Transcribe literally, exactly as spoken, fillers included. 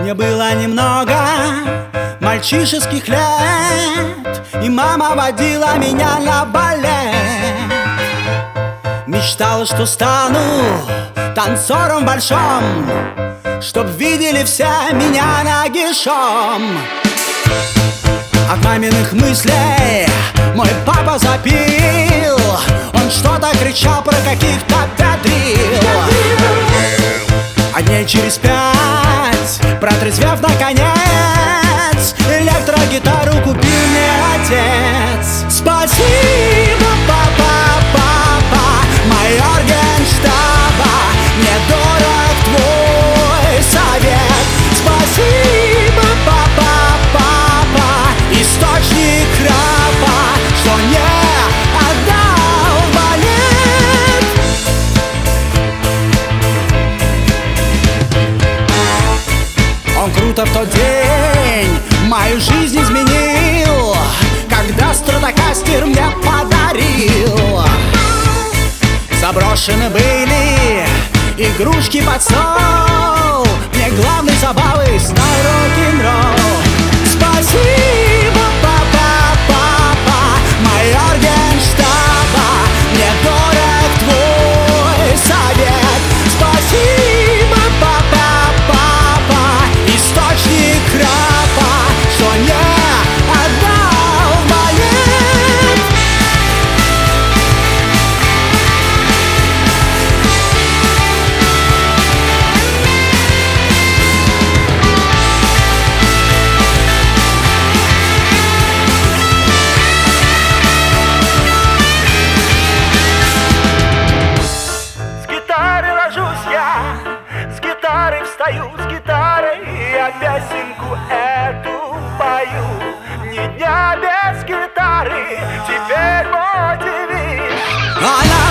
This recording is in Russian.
Мне было немного мальчишеских лет, и мама водила меня на балет. Мечтала, что стану танцором большом, чтоб видели все меня нагишом. От маминых мыслей мой папа запил. Он что-то кричал про каких-то педрил. А дней через пять, протрезвев наконец, электрогитару купил мне отец. Спасибо, папа, папа, майор генштаба, мне дорог твой совет. Спасибо, папа, папа, источник храпа, что не отдал в балет. Он круто в тот день мою жизнь изменил, когда стратокастер мне подарил. Заброшены были игрушки под стол, мне главной забавой стал рок-н-ролл. Спасибо, папа, папа, майор генштаба, мне дорог твой совет. Спасибо, папа, папа, источник храпа, что не отдал в балет. С гитарой встаю, с гитарой я песенку эту пою. Ни дня без гитары, теперь мой девиз. Она